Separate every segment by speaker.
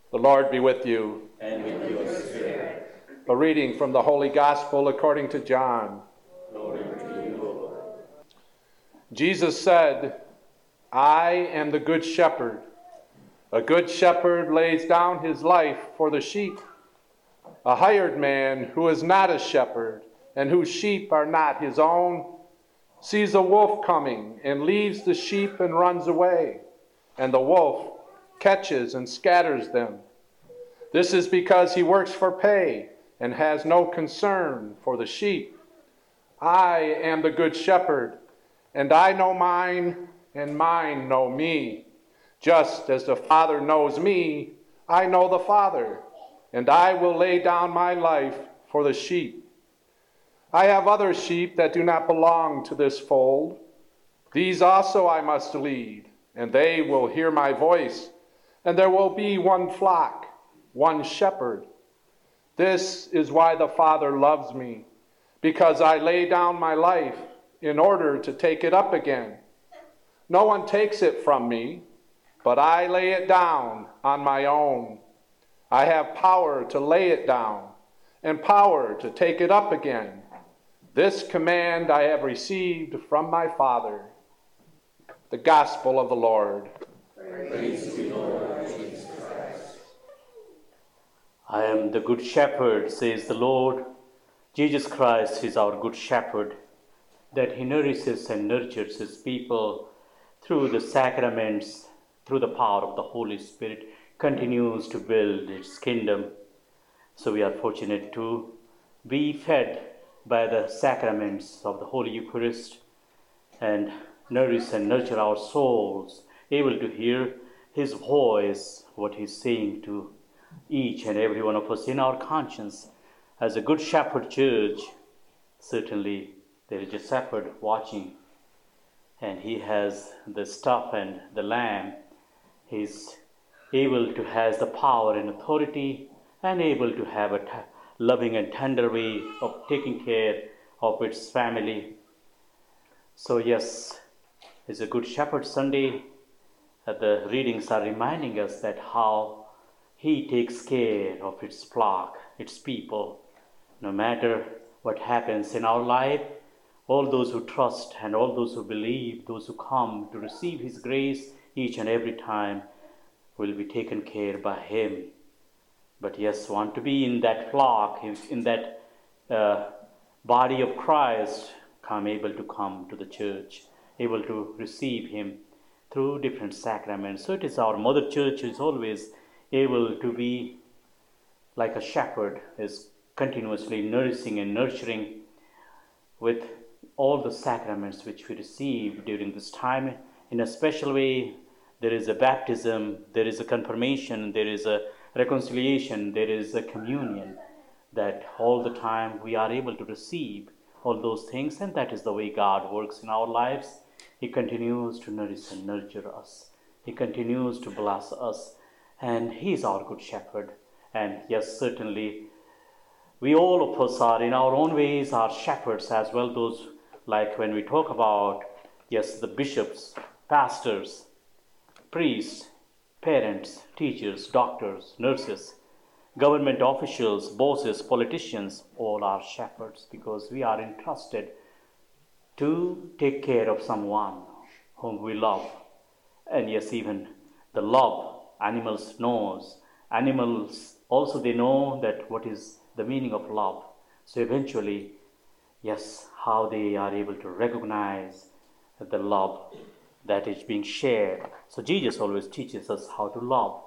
Speaker 1: The Lord be with you.
Speaker 2: And with your spirit.
Speaker 1: A reading from the Holy Gospel according to John.
Speaker 2: Glory to you, Lord.
Speaker 1: Jesus said, I am the good shepherd. A good shepherd lays down his life for the sheep. A hired man who is not a shepherd and whose sheep are not his own sees a wolf coming and leaves the sheep and runs away, and the wolf catches and scatters them. This is because he works for pay and has no concern for the sheep. I am the good shepherd, and I know mine, and mine know me. Just as the Father knows me, I know the Father, and I will lay down my life for the sheep. I have other sheep that do not belong to this fold. These also I must lead, and they will hear my voice, and there will be one flock, one shepherd. This is why the Father loves me, because I lay down my life in order to take it up again. No one takes it from me, but I lay it down on my own. I have power to lay it down and power to take it up again. This command I have received from my Father. The Gospel of the Lord.
Speaker 2: Praise to you, Lord Jesus Christ.
Speaker 3: I am the good shepherd, says the Lord. Jesus Christ is our good shepherd, that he nourishes and nurtures his people through the sacraments, through the power of the Holy Spirit, continues to build its kingdom. So we are fortunate to be fed by the sacraments of the Holy Eucharist and nourish and nurture our souls, able to hear his voice, what he's saying to each and every one of us in our conscience. As a good shepherd church, certainly there is a shepherd watching, and he has the staff and the lamb. He's able to has the power and authority, and able to have a loving and tender way of taking care of its family. So yes, it's a Good Shepherd Sunday. The readings are reminding us that how he takes care of its flock, its people. No matter what happens in our life, all those who trust and all those who believe, those who come to receive his grace each and every time, will be taken care by him. But yes, want to be in that flock, in that body of Christ, able to come to the church, able to receive him through different sacraments. So it is our Mother Church is always able to be like a shepherd, is continuously nourishing and nurturing with all the sacraments which we receive during this time. In a special way, there is a baptism, there is a confirmation, there is a reconciliation, there is a communion, that all the time we are able to receive all those things, and that is the way God works in our lives. He continues to nourish and nurture us. He continues to bless us, and he is our good shepherd. And yes, certainly, we all of us are in our own ways are shepherds as well. Those, like when we talk about, yes, the bishops, pastors, priests, parents, teachers, doctors, nurses, government officials, bosses, politicians, all are shepherds, because we are entrusted to take care of someone whom we love. And yes, even the love, animals knows. Animals also, they know that what is the meaning of love. So eventually, yes, how they are able to recognize the love that is being shared. So Jesus always teaches us how to love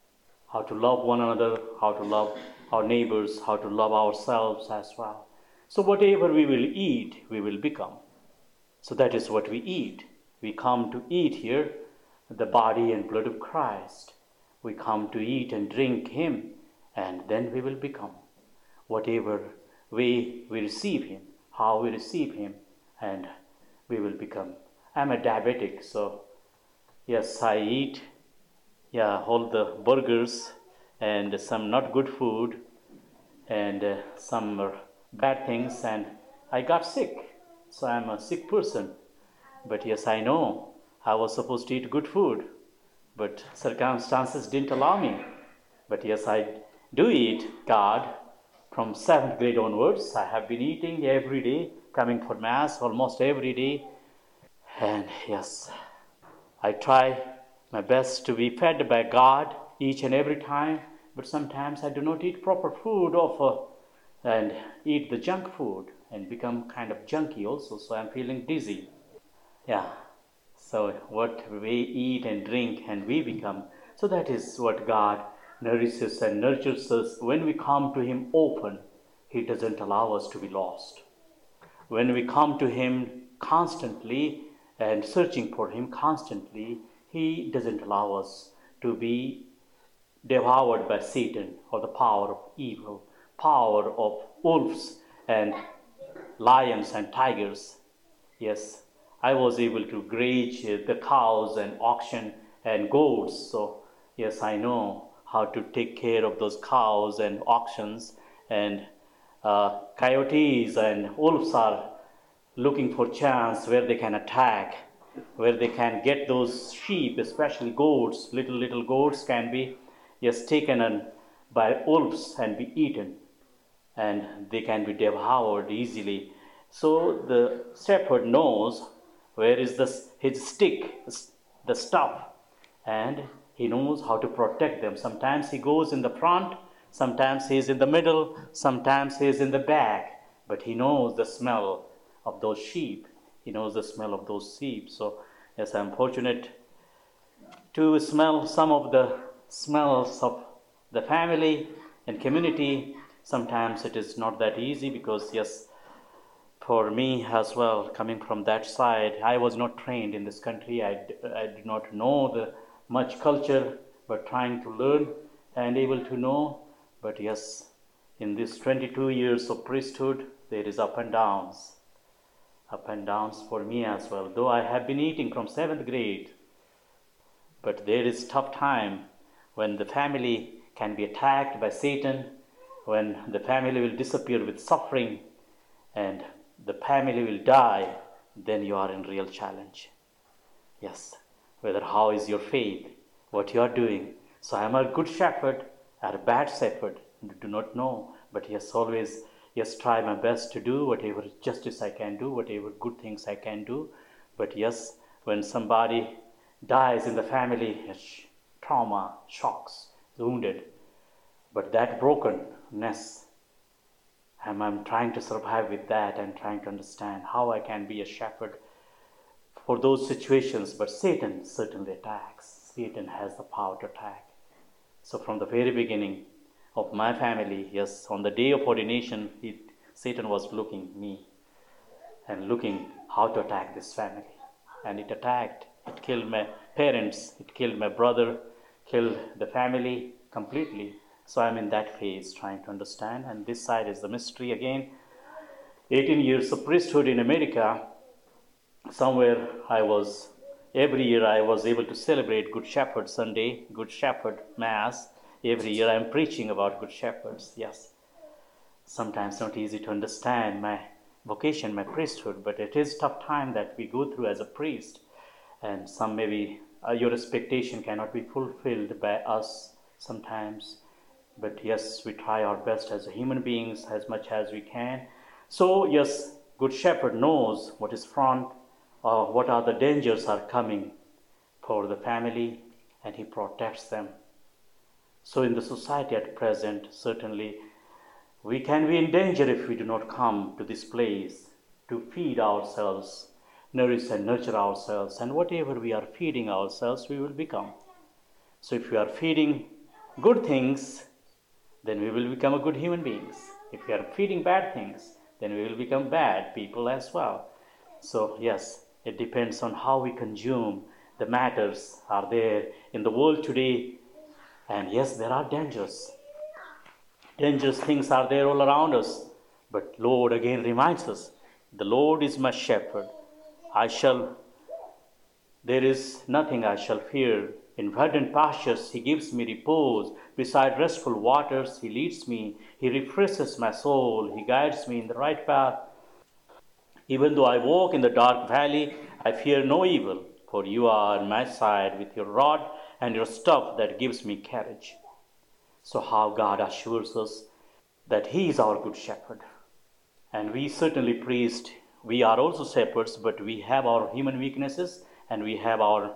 Speaker 3: one another, how to love our neighbors, how to love ourselves as well. So whatever we will eat, we will become. So that is what we eat. We come to eat here the body and blood of Christ. We come to eat and drink him, and then we will become. Whatever way we receive him, how we receive him, and we will become. I'm a diabetic, so yes, I eat all the burgers and some not good food and some bad things, and I got sick. So I'm a sick person. But yes, I know I was supposed to eat good food, but circumstances didn't allow me. But yes, I do eat God. From 7th grade onwards, I have been eating every day, coming for Mass almost every day. And yes, I try my best to be fed by God each and every time, but sometimes I do not eat proper food and eat the junk food and become kind of junky also, so I'm feeling dizzy. Yeah, so what we eat and drink and we become, so that is what God nourishes and nurtures us. When we come to Him open, He doesn't allow us to be lost. When we come to Him constantly and searching for Him constantly, He doesn't allow us to be devoured by Satan or the power of evil, power of wolves and lions and tigers. Yes, I was able to graze the cows and oxen and goats. So, yes, I know how to take care of those cows and oxen. And coyotes and wolves are looking for chance where they can attack, where they can get those sheep, especially goats. Little goats can be, yes, taken by wolves and be eaten, and they can be devoured easily. So the shepherd knows where is his stick, the stuff, and he knows how to protect them. Sometimes he goes in the front, sometimes he is in the middle, sometimes he is in the back, but he knows the smell of those sheep. He knows the smell of those sheep. So yes, I'm fortunate to smell some of the smells of the family and community. Sometimes it is not that easy because, yes, for me as well, coming from that side, I was not trained in this country. I did not know the much culture, but trying to learn and able to know. But yes, in this 22 years of priesthood, there is up and downs for me as well. Though I have been eating from 7th grade, but there is tough time when the family can be attacked by Satan, when the family will disappear with suffering and the family will die, then you are in real challenge. Yes, whether how is your faith, what you are doing. So I am a good shepherd or a bad shepherd, do not know. But yes, always, yes, try my best to do whatever justice I can do, whatever good things I can do. But yes, when somebody dies in the family, trauma, shocks, wounded, but that brokenness, I'm trying to survive with that and trying to understand how I can be a shepherd for those situations. But Satan certainly attacks. Satan has the power to attack. So from the very beginning of my family, yes, on the day of ordination, Satan was looking me and looking how to attack this family. And it attacked. It killed my parents. It killed my brother. Killed the family completely. So I'm in that phase trying to understand. And this side is the mystery again. 18 years of priesthood in America. Somewhere every year I was able to celebrate Good Shepherd Sunday, Good Shepherd Mass. Every year I'm preaching about Good Shepherds. Yes. Sometimes not easy to understand my vocation, my priesthood, but it is tough time that we go through as a priest. And some maybe your expectation cannot be fulfilled by us sometimes. But yes, we try our best as human beings as much as we can. So yes, Good Shepherd knows what is front, what are the dangers are coming for the family, and he protects them. So in the society at present, certainly we can be in danger if we do not come to this place to feed ourselves, nourish and nurture ourselves, and whatever we are feeding ourselves, we will become. So if we are feeding good things, then we will become a good human beings. If we are feeding bad things, then we will become bad people as well. So yes, it depends on how we consume the matters are there in the world today. And yes, there are dangers. Dangerous things are there all around us. But Lord again reminds us, the Lord is my shepherd. There is nothing I shall fear. In verdant pastures he gives me repose. Beside restful waters he leads me. He refreshes my soul. He guides me in the right path. Even though I walk in the dark valley, I fear no evil, for you are on my side with your rod and your staff that gives me courage. So how God assures us that He is our good shepherd. And we certainly priests, we are also shepherds, but we have our human weaknesses, and we have our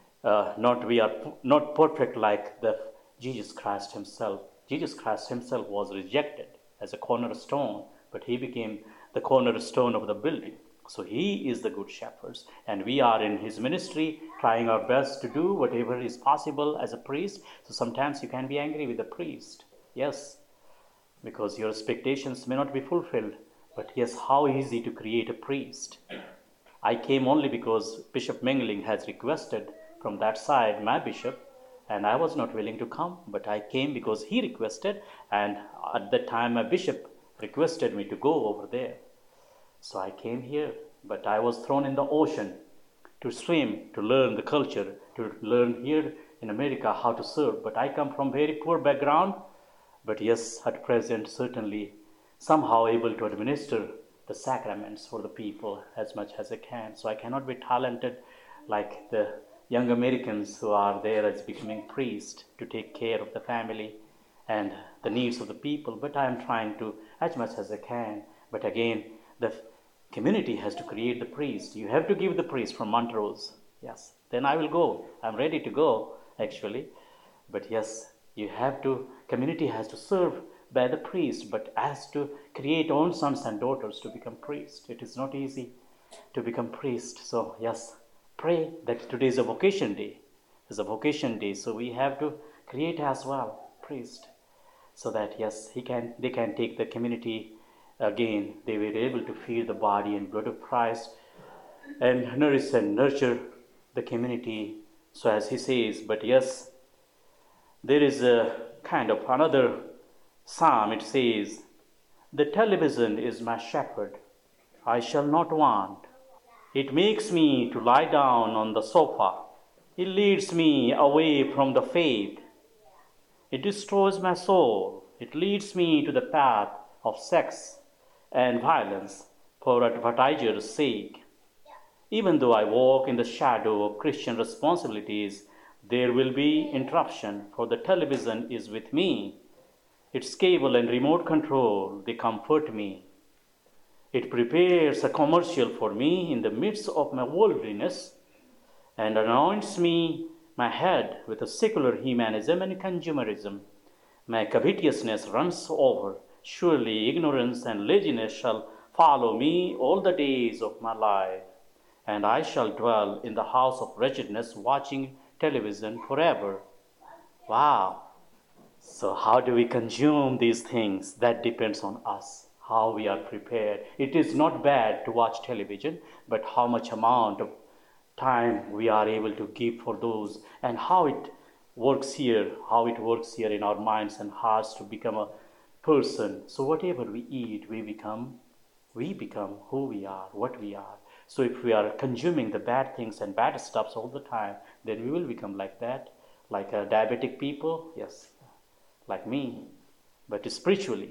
Speaker 3: we are not perfect like the Jesus Christ Himself. Jesus Christ Himself was rejected as a cornerstone, but He became the cornerstone of the building. So He is the good shepherd, and we are in His ministry trying our best to do whatever is possible as a priest. So sometimes you can be angry with the priest, yes, because your expectations may not be fulfilled. But yes, how easy to create a priest. I came only because Bishop Mengling has requested from that side my bishop, and I was not willing to come, but I came because he requested, and at that time my bishop requested me to go over there. So I came here, but I was thrown in the ocean to swim, to learn the culture, to learn here in America how to serve. But I come from very poor background, but yes, at present certainly somehow able to administer the sacraments for the people as much as I can. So I cannot be talented like the young Americans who are there as becoming priests to take care of the family and the needs of the people, but I am trying to as much as I can. But again, the community has to create the priest. You have to give the priest from Montrose. Yes, then I will go. I'm ready to go actually. But yes, you have to, community has to serve by the priest, but has to create own sons and daughters to become priests. It is not easy to become priest. So yes, pray that today is a vocation day. It's a vocation day, so we have to create as well priest, so that yes, they can take the community again. They were able to feed the body and blood of Christ and nourish and nurture the community. So as he says, but yes, there is a kind of another psalm. It says, "The television is my shepherd, I shall not want. It makes me to lie down on the sofa. It leads me away from the faith. It destroys my soul. It leads me to the path of sex and violence for advertisers' sake. Even though I walk in the shadow of Christian responsibilities, there will be interruption, for the television is with me. Its cable and remote control, they comfort me. It prepares a commercial for me in the midst of my worldliness and anoints my head with a secular humanism and consumerism. My covetousness runs over. Surely ignorance and laziness shall follow me all the days of my life, and I shall dwell in the house of wretchedness, watching television forever." Wow. So how do we consume these things? That depends on us, how we are prepared. It is not bad to watch television, but how much amount of time we are able to give for those, and how it works here in our minds and hearts to become a person. So whatever we eat, we become who we are, what we are. So if we are consuming the bad things and bad stuffs all the time, then we will become like that, like a diabetic people, yes, like me. But spiritually,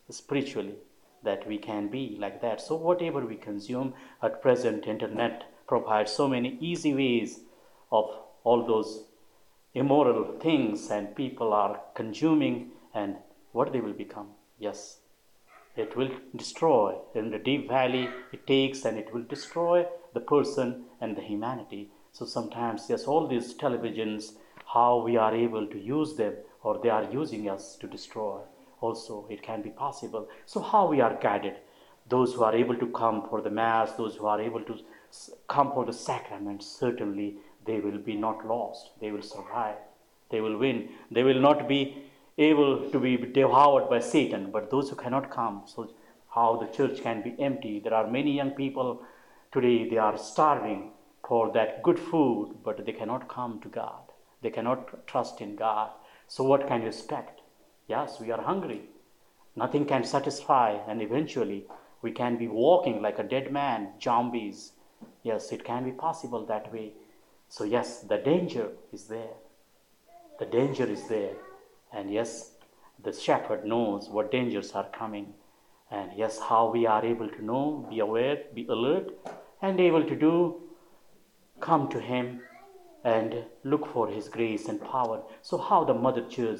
Speaker 3: that we can be like that. So whatever we consume, at present internet provides so many easy ways of all those immoral things, and people are consuming, and what they will become, yes, it will destroy. In the deep valley it takes, and it will destroy the person and the humanity. So sometimes, yes, all these televisions, how we are able to use them, or they are using us to destroy also, it can be possible. So how we are guided? Those who are able to come for the Mass, those who are able to come for the sacraments, certainly they will be not lost. They will survive. They will win. They will not be able to be devoured by Satan. But those who cannot come, so how the church can be empty? There are many young people today, they are starving for that good food, but they cannot come to God. They cannot trust in God. So what can you expect? Yes, we are hungry. Nothing can satisfy, and eventually we can be walking like a dead man, zombies. Yes, it can be possible that way. So yes, the danger is there. The danger is there. And yes, the shepherd knows what dangers are coming. And yes, how we are able to know, be aware, be alert, and able to come to him and look for his grace and power. So how the Mother Church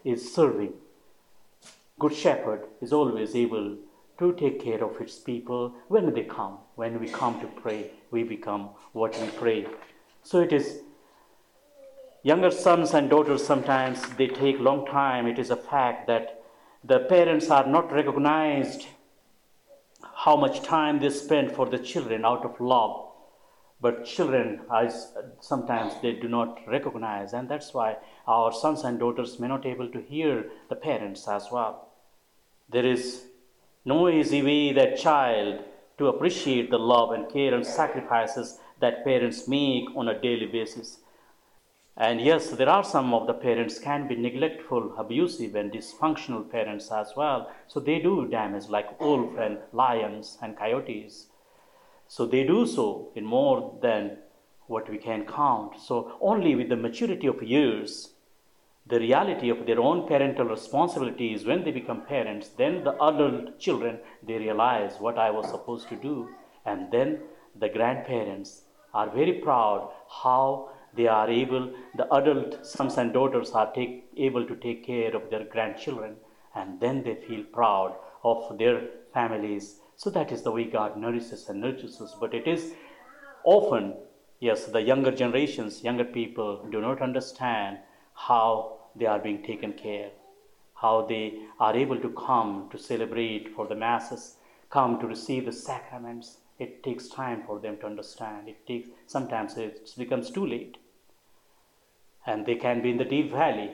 Speaker 3: is serving. Good Shepherd is always able to take care of its people when they come. When we come to pray, we become what we pray. So it is younger sons and daughters, sometimes they take long time. It is a fact that the parents are not recognized how much time they spend for the children out of love. But children, sometimes they do not recognize, and that's why our sons and daughters may not able to hear the parents as well. There is no easy way that child to appreciate the love and care and sacrifices that parents make on a daily basis. And yes, there are some of the parents can be neglectful, abusive, and dysfunctional parents as well. So they do damage like wolf and lions and coyotes. So they do so in more than what we can count. So only with the maturity of years, the reality of their own parental responsibilities when they become parents, then the adult children, they realize what I was supposed to do. And then the grandparents are very proud how they are able, the adult sons and daughters are able to take care of their grandchildren, and then they feel proud of their families. So that is the way God nourishes and nurtures us. But it is often, yes, the younger generations, younger people do not understand how they are being taken care, how they are able to come to celebrate for the masses, come to receive the sacraments. It takes time for them to understand. Sometimes it becomes too late. And they can be in the deep valley.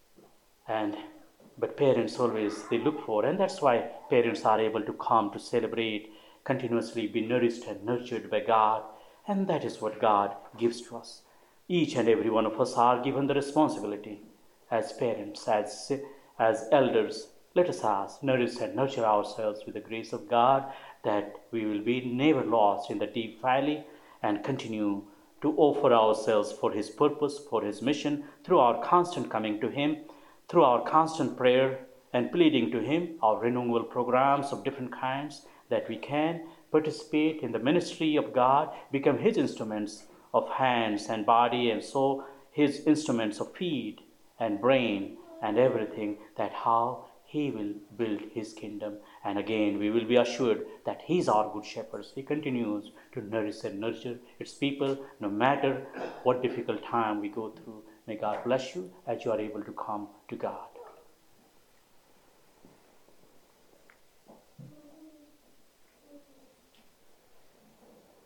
Speaker 3: But parents always, they look for, and that's why parents are able to come to celebrate, continuously be nourished and nurtured by God. And that is what God gives to us. Each and every one of us are given the responsibility as parents, as elders. Let us ask, nourish and nurture ourselves with the grace of God, that we will be never lost in the deep valley and continue to offer ourselves for His purpose, for His mission, through our constant coming to Him, through our constant prayer and pleading to Him, our renewal programs of different kinds, that we can participate in the ministry of God, become His instruments of hands and body and soul, His instruments of feet and brain and everything, that how He will build His kingdom. And again, we will be assured that He is our good shepherd. He continues to nourish and nurture its people, no matter what difficult time we go through. May God bless you as you are able to come to God.